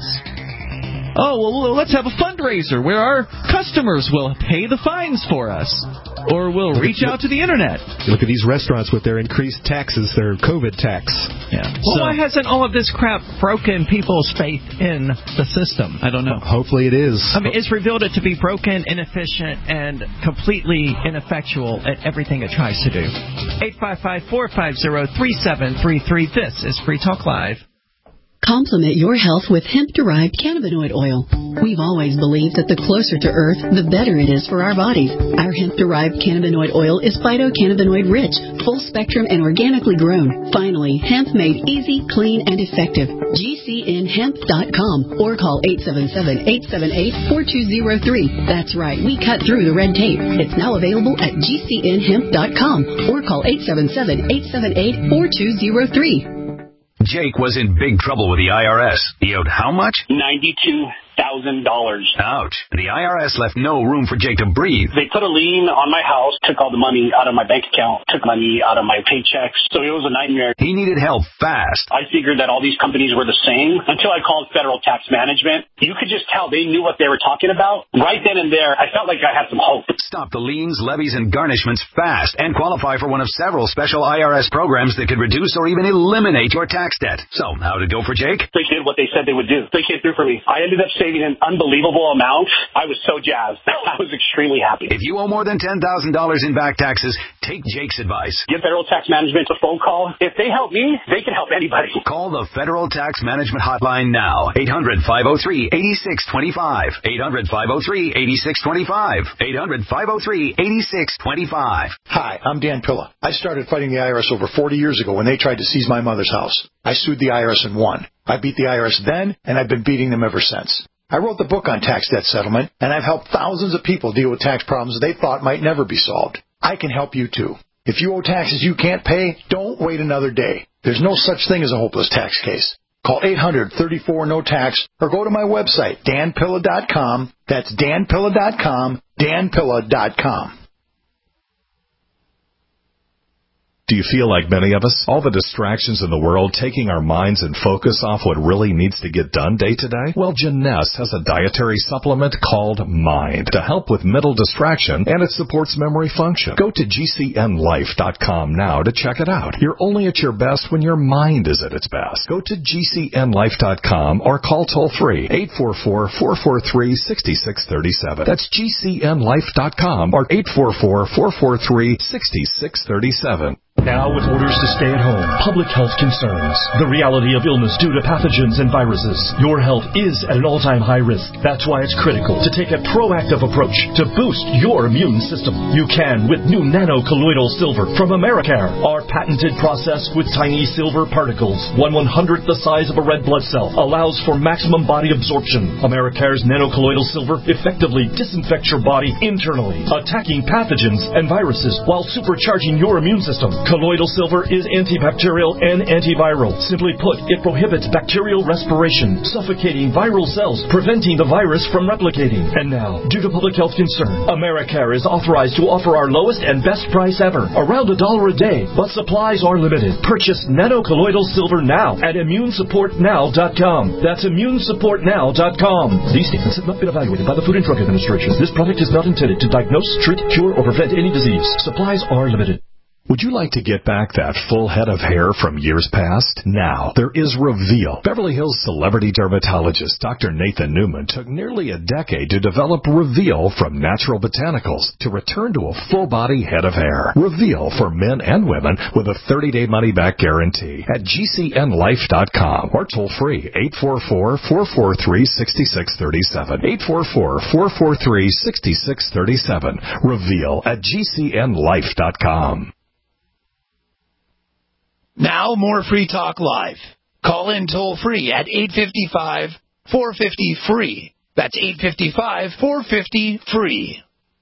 Oh, well, let's have a fundraiser where our customers will pay the fines for us. Or we'll reach out to the Internet. Look at these restaurants with their increased taxes, their COVID tax. Yeah. Well, so, why hasn't all of this crap broken people's faith in the system? I don't know. Hopefully it is. I mean, it's revealed it to be broken, inefficient, and completely ineffectual at everything it tries to do. eight five five, four five zero, three seven three three. This is Free Talk Live. Complement your health with hemp-derived cannabinoid oil. We've always believed that the closer to Earth, the better it is for our bodies. Our hemp-derived cannabinoid oil is phytocannabinoid-rich, full-spectrum, and organically grown. Finally, hemp made easy, clean, and effective. G C N hemp dot com or call eight seven seven, eight seven eight, four two zero three. That's right, we cut through the red tape. It's now available at G C N hemp dot com or call eight seven seven, eight seven eight, four two zero three. Jake was in big trouble with the I R S. He owed how much? ninety-two thousand dollars. Ouch. The I R S left no room for Jake to breathe. They put a lien on my house, took all the money out of my bank account, took money out of my paychecks. So it was a nightmare. He needed help fast. I figured that all these companies were the same until I called Federal Tax Management. You could just tell they knew what they were talking about. Right then and there, I felt like I had some hope. Stop the liens, levies, and garnishments fast and qualify for one of several special I R S programs that could reduce or even eliminate your tax debt. So, how'd it go for Jake? They did what they said they would do. They came through for me. I ended up saving an unbelievable amount. I was so jazzed. I was extremely happy. If you owe more than ten thousand dollars in back taxes, take Jake's advice. Give Federal Tax Management a phone call. If they help me, they can help anybody. Call the Federal Tax Management Hotline now. eight hundred, five oh three, eight six two five. eight hundred, five oh three, eight six two five. eight hundred, five oh three, eight six two five. Hi, I'm Dan Pilla. I started fighting the I R S over forty years ago when they tried to seize my mother's house. I sued the I R S and won. I beat the I R S then, and I've been beating them ever since. I wrote the book on tax debt settlement, and I've helped thousands of people deal with tax problems they thought might never be solved. I can help you, too. If you owe taxes you can't pay, don't wait another day. There's no such thing as a hopeless tax case. Call eight hundred, thirty-four, no tax or go to my website, dan pilla dot com. That's dan pilla dot com, dan pilla dot com. Do you feel like many of us? All the distractions in the world taking our minds and focus off what really needs to get done day to day? Well, Jeunesse has a dietary supplement called Mind to help with mental distraction, and it supports memory function. Go to G C N life dot com now to check it out. You're only at your best when your mind is at its best. Go to G C N life dot com or call toll-free eight four four, four four three, six six three seven. That's G C N life dot com or eight four four, four four three, six six three seven. Now with orders to stay at home, public health concerns, the reality of illness due to pathogens and viruses, your health is at an all-time high risk. That's why it's critical to take a proactive approach to boost your immune system. You can with new nano-colloidal silver from Americare, our patented process with tiny silver particles, one one-hundredth the size of a red blood cell, allows for maximum body absorption. Americare's nano-colloidal silver effectively disinfects your body internally, attacking pathogens and viruses while supercharging your immune system. Colloidal silver is antibacterial and antiviral. Simply put, it prohibits bacterial respiration, suffocating viral cells, preventing the virus from replicating. And now, due to public health concern, Americare is authorized to offer our lowest and best price ever, around a dollar a day, but supplies are limited. Purchase nano-colloidal silver now at immune support now dot com. That's immune support now dot com. These statements have not been evaluated by the Food and Drug Administration. This product is not intended to diagnose, treat, cure, or prevent any disease. Supplies are limited. Would you like to get back that full head of hair from years past? Now, there is Reveal. Beverly Hills celebrity dermatologist Doctor Nathan Newman took nearly a decade to develop Reveal from natural botanicals to return to a full-body head of hair. Reveal for men and women with a thirty-day money-back guarantee at G C N life dot com or toll-free eight four four, four four three, six six three seven. eight four four, four four three, six six three seven. Reveal at G C N life dot com. Now more Free Talk Live. Call in toll-free at eight five five, four five zero, free. That's eight five five, four five zero, free.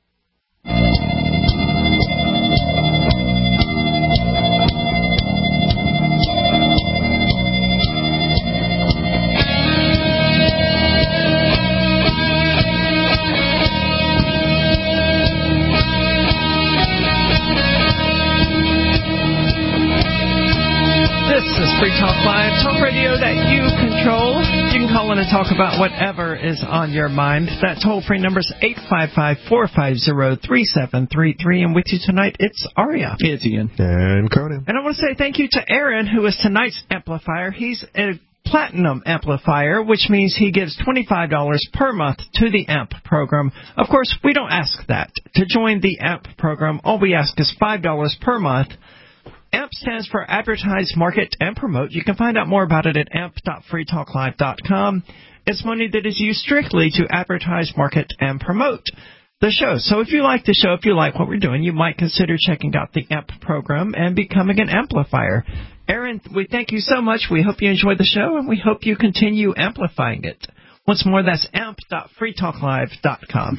This is Free Talk Live, talk radio that you control. You can call in and talk about whatever is on your mind. That toll-free number is eight five five, four five zero, three seven three three. And with you tonight, it's Aria. It's Ian. And Conan. And I want to say thank you to Aaron, who is tonight's amplifier. He's a platinum amplifier, which means he gives twenty-five dollars per month to the A M P program. Of course, we don't ask that. To join the A M P program, all we ask is five dollars per month. A M P stands for Advertise, Market, and Promote. You can find out more about it at A M P dot free talk live dot com. It's money that is used strictly to advertise, market, and promote the show. So if you like the show, if you like what we're doing, you might consider checking out the A M P program and becoming an amplifier. Aaron, we thank you so much. We hope you enjoy the show, and we hope you continue amplifying it. Once more, that's A M P dot free talk live dot com.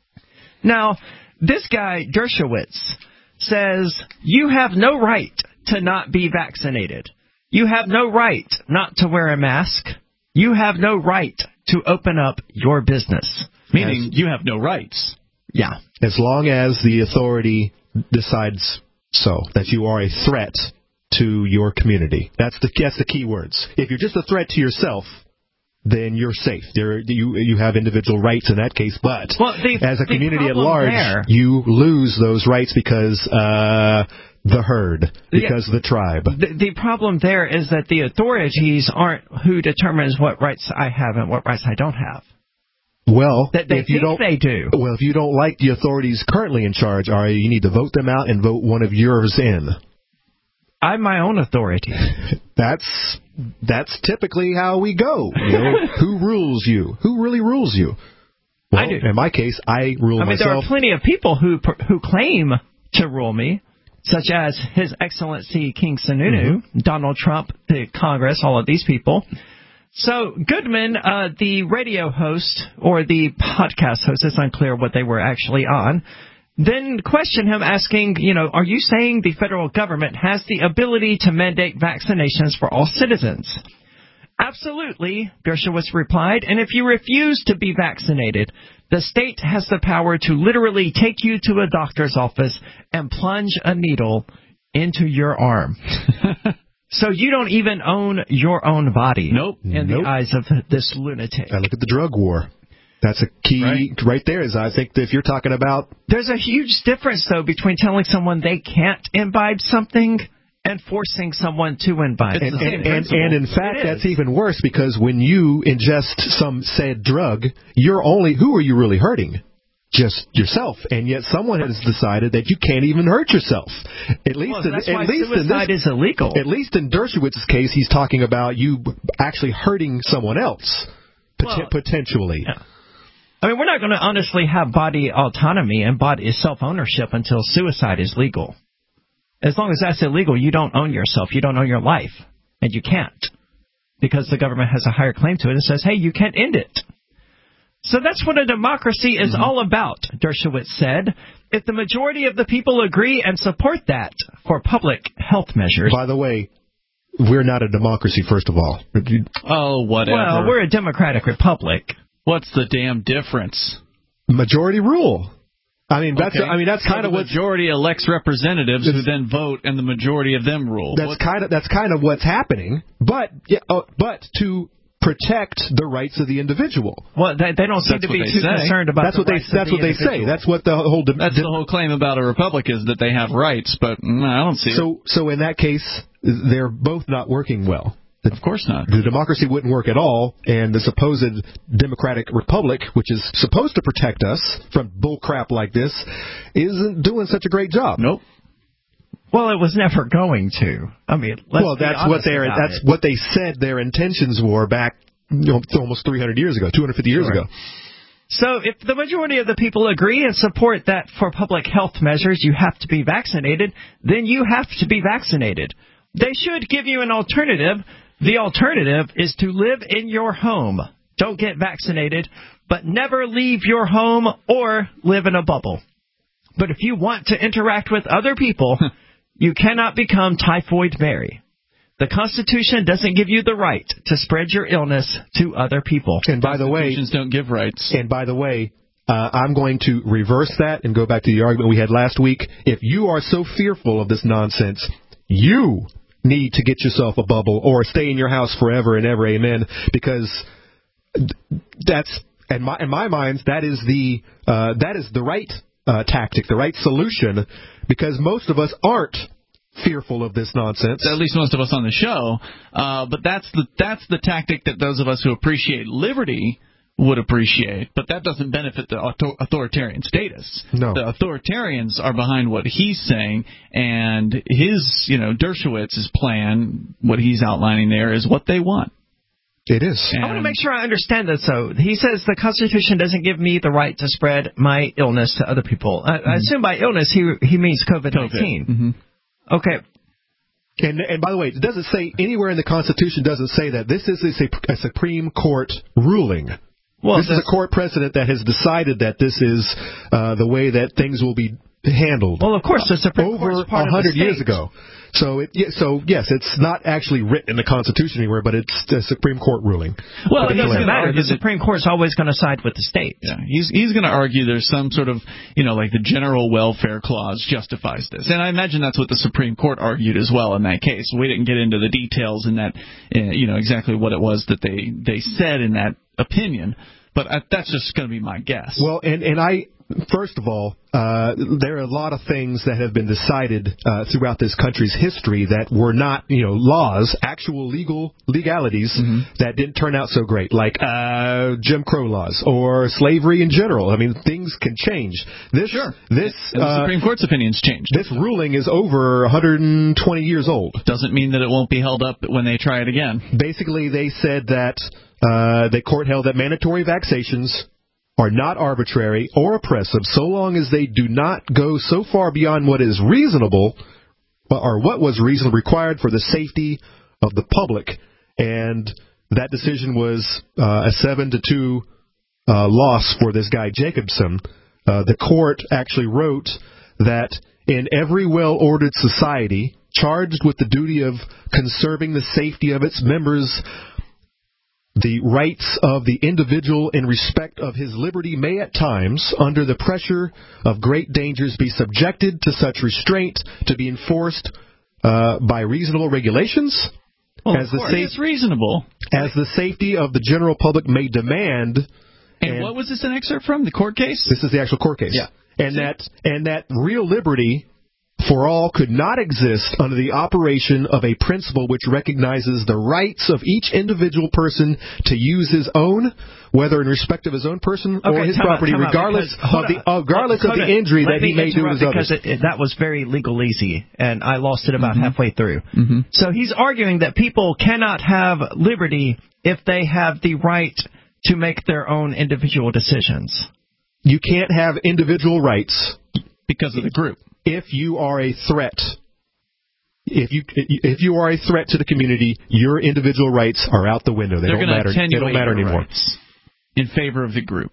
Now, this guy, Dershowitz, says you have no right to not be vaccinated. You have no right not to wear a mask. You have no right to open up your business. Meaning you have no rights. Yeah. As long as the authority decides so, that you are a threat to your community. That's the that's the key words. If you're just a threat to yourself, then you're safe. There, you you have individual rights in that case, but well, the, as a community at large, there, you lose those rights because uh, the herd, because yeah, the tribe. The, the problem there is that the authorities aren't who determines what rights I have and what rights I don't have. Well, that they if you think don't, they do. Well, if you don't like the authorities currently in charge, are you need to vote them out and vote one of yours in. I'm my own authority. That's that's typically how we go. You know, who rules you? Who really rules you? Well, I do. In my case, I rule I mean, myself. there are plenty of people who who claim to rule me, such as His Excellency King Sununu, mm-hmm. Donald Trump, the Congress, all of these people. So Goodman, uh, the radio host or the podcast host, it's unclear what they were actually on, then questioned him asking, you know, are you saying the federal government has the ability to mandate vaccinations for all citizens? Absolutely, Dershowitz replied, and if you refuse to be vaccinated, the state has the power to literally take you to a doctor's office and plunge a needle into your arm. So you don't even own your own body. Nope. In nope. the eyes of this lunatic. I look at the drug war. That's a key right, right there. Is I think that if you're talking about... There's a huge difference, though, between telling someone they can't imbibe something and forcing someone to imbibe and, something. And, and, and in fact, that's even worse, because when you ingest some said drug, you're only... Who are you really hurting? Just yourself, and yet someone has decided that you can't even hurt yourself. At least, well, in, that's at why least suicide in this, is illegal. At least in Dershowitz's case, he's talking about you actually hurting someone else, pot- well, potentially. Yeah. I mean, we're not going to honestly have body autonomy and body self-ownership until suicide is legal. As long as that's illegal, you don't own yourself. You don't own your life, and you can't, because the government has a higher claim to it and says, hey, you can't end it. So that's what a democracy is mm-hmm. all about, Dershowitz said. If the majority of the people agree and support that for public health measures. By the way, we're not a democracy, first of all. Oh, whatever. Well, we're a democratic republic. What's the damn difference? Majority rule. I mean, that's okay. I mean that's kind so of what the majority elects representatives who then vote, and the majority of them rule. That's kind of that's kind of what's happening. But yeah, uh, but to protect the rights of the individual. Well, they, they don't seem that's to be too say. concerned about that's the what rights they that's of the what they say. That's what the whole de- that's de- the whole claim about a republic is that they have rights. But mm, I don't see so, it. So in that case, they're both not working well. Of course not. The democracy wouldn't work at all, and the supposed democratic republic, which is supposed to protect us from bullcrap like this, isn't doing such a great job. Nope. Well, it was never going to. I mean, let's well, that's be what they that's it. what they said their intentions were back, you know, almost three hundred years ago, two hundred fifty years sure. ago. So if the majority of the people agree and support that for public health measures you have to be vaccinated, then you have to be vaccinated. They should give you an alternative. The alternative is to live in your home. Don't get vaccinated, but never leave your home or live in a bubble. But if you want to interact with other people, you cannot become Typhoid Mary. The Constitution doesn't give you the right to spread your illness to other people. And by the way, Constitutions don't give rights. And by the way, uh, I'm going to reverse that and go back to the argument we had last week. If you are so fearful of this nonsense, you need to get yourself a bubble or stay in your house forever and ever, amen, because that's, in my, in my mind, that is the uh, that is the right uh, tactic, the right solution, because most of us aren't fearful of this nonsense. At least most of us on the show. Uh, but that's the that's the tactic that those of us who appreciate liberty would appreciate, but that doesn't benefit the author- authoritarian status. No. The authoritarians are behind what he's saying, and his, you know, Dershowitz's plan, what he's outlining there, is what they want. It is. And I want to make sure I understand this, though. He says the Constitution doesn't give me the right to spread my illness to other people. I, mm-hmm. I assume by illness he he means COVID nineteen. Mm-hmm. Okay. And, and by the way, it doesn't say anywhere in the Constitution doesn't say that. This is a, a Supreme Court ruling. Well, this is a court precedent that has decided that this is uh, the way that things will be handled. Well, of course, the Supreme over Court's part a hundred of the years ago. So, it, yeah, so yes, it's not actually written in the Constitution anywhere, but it's a Supreme Court ruling. Well, it doesn't matter. The Supreme Court's always going to side with the states. Yeah, he's he's going to argue there's some sort of, you know, like the general welfare clause justifies this, and I imagine that's what the Supreme Court argued as well in that case. We didn't get into the details in that, uh, you know, exactly what it was that they they said in that opinion. But uh, that's just going to be my guess. Well, and, and I, first of all, uh, there are a lot of things that have been decided uh, throughout this country's history that were not, you know, laws, actual legal legalities mm-hmm. that didn't turn out so great, like uh, Jim Crow laws or slavery in general. I mean, things can change. This, sure. This, and the uh, Supreme Court's opinions changed. This ruling is over one hundred twenty years old. Doesn't mean that it won't be held up when they try it again. Basically, they said that uh, the court held that mandatory vaccinations are not arbitrary or oppressive so long as they do not go so far beyond what is reasonable or what was reasonably required for the safety of the public. And that decision was uh, a seven to two uh, loss for this guy Jacobson. Uh, the court actually wrote that in every well-ordered society charged with the duty of conserving the safety of its members, the rights of the individual in respect of his liberty may at times, under the pressure of great dangers, be subjected to such restraint to be enforced uh, by reasonable regulations. Well, as of the course, safe, it's reasonable. As the safety of the general public may demand. And, and what was this an excerpt from? The court case? This is the actual court case. Yeah. And that and that real liberty for all could not exist under the operation of a principle which recognizes the rights of each individual person to use his own, whether in respect of his own person okay, or his property, out, regardless out, of the uh, regardless of the injury that he may do to his others. Because it, it, that was very legalese, and I lost it about mm-hmm. halfway through. Mm-hmm. So he's arguing that people cannot have liberty if they have the right to make their own individual decisions. You can't have individual rights because of the group. If you are a threat, if you if you are a threat to the community, your individual rights are out the window. They They're don't matter. They don't matter anymore. Rights in favor of the group.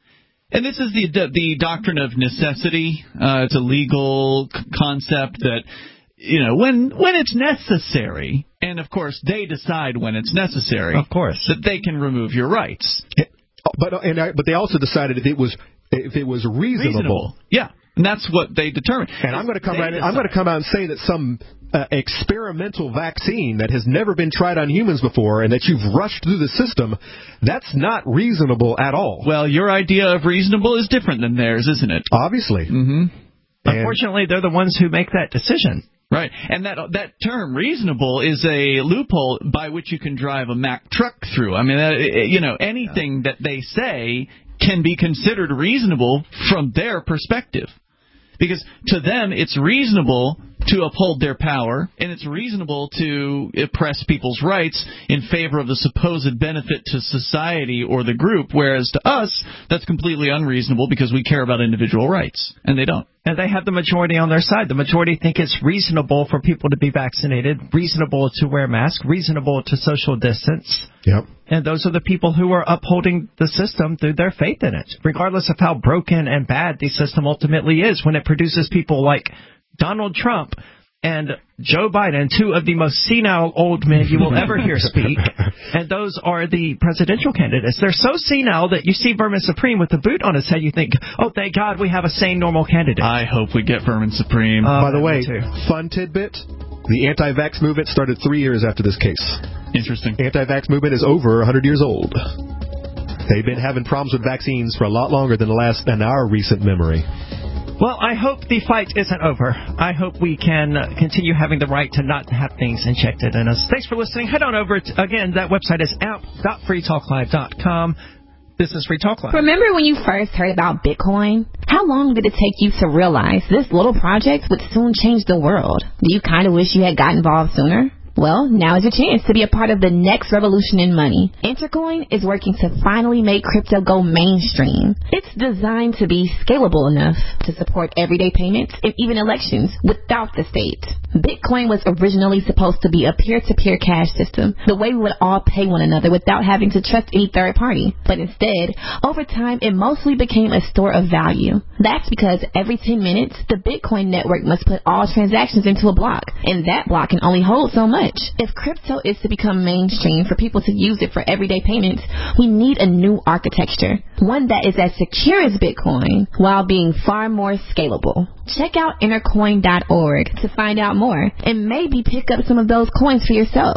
And this is the the doctrine of necessity. Uh, it's a legal c- concept that, you know, when when it's necessary, and of course they decide when it's necessary. Of course, that they can remove your rights. But and I, but they also decided if it was if it was reasonable. reasonable. Yeah. And that's what they determined. And I'm going to come right. I'm going to come out and say that some uh, experimental vaccine that has never been tried on humans before, and that you've rushed through the system, that's not reasonable at all. Well, your idea of reasonable is different than theirs, isn't it? Obviously. Mm-hmm. Unfortunately, they're the ones who make that decision. Right, and that that term "reasonable" is a loophole by which you can drive a Mack truck through. I mean, uh, you know, anything that they say can be considered reasonable from their perspective. Because to them, it's reasonable to uphold their power, and it's reasonable to oppress people's rights in favor of the supposed benefit to society or the group, whereas to us, that's completely unreasonable because we care about individual rights, and they don't. And they have the majority on their side. The majority think it's reasonable for people to be vaccinated, reasonable to wear masks, reasonable to social distance. Yep. And those are the people who are upholding the system through their faith in it, regardless of how broken and bad the system ultimately is when it produces people like Donald Trump and Joe Biden, two of the most senile old men you will ever hear speak. And those are the presidential candidates. They're so senile that you see Vermin Supreme with the boot on his head. You think, oh, thank God we have a sane, normal candidate. I hope we get Vermin Supreme. Uh, By the way, fun tidbit, the anti-vax movement started three years after this case. Interesting. Anti-vax movement is over one hundred years old. They've been having problems with vaccines for a lot longer than the last than our recent memory. Well, I hope the fight isn't over. I hope we can uh, continue having the right to not have things injected in us. Thanks for listening. Head on over to, again, that website is app dot free talk live dot com. This is Free Talk Live. Remember when you first heard about Bitcoin? How long did it take you to realize this little project would soon change the world? Do you kind of wish you had got involved sooner? Well, now is your chance to be a part of the next revolution in money. Intercoin is working to finally make crypto go mainstream. It's designed to be scalable enough to support everyday payments and even elections without the state. Bitcoin was originally supposed to be a peer-to-peer cash system, the way we would all pay one another without having to trust any third party. But instead, over time, it mostly became a store of value. That's because every ten minutes, the Bitcoin network must put all transactions into a block, and that block can only hold so much. If crypto is to become mainstream for people to use it for everyday payments, we need a new architecture, one that is as secure as Bitcoin while being far more scalable. Check out intercoin dot org to find out more and maybe pick up some of those coins for yourself.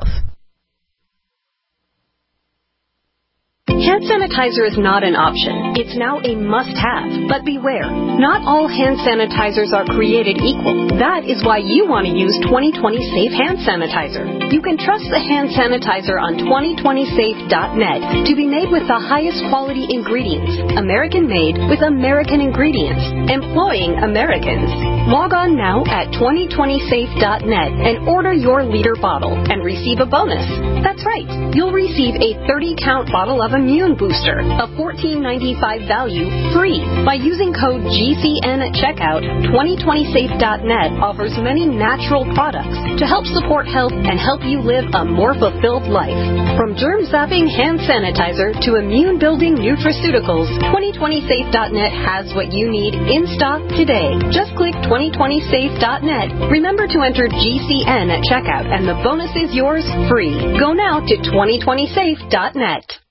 Hand sanitizer is not an option. It's now a must-have. But beware, not all hand sanitizers are created equal. That is why you want to use twenty twenty Safe Hand Sanitizer. You can trust the hand sanitizer on twenty twenty safe dot net to be made with the highest quality ingredients, American-made with American ingredients, employing Americans. Log on now at twenty twenty safe dot net and order your liter bottle and receive a bonus. That's right, you'll receive a thirty count bottle of Immune Booster, a fourteen ninety-five value, free. By using code G C N at checkout, twenty twenty safe dot net offers many natural products to help support health and help you live a more fulfilled life. From germ-zapping hand sanitizer to immune-building nutraceuticals, twenty twenty safe dot net has what you need in stock today. Just click twenty twenty safe dot net. Remember to enter G C N at checkout and the bonus is yours free. Go now to twenty twenty safe dot net.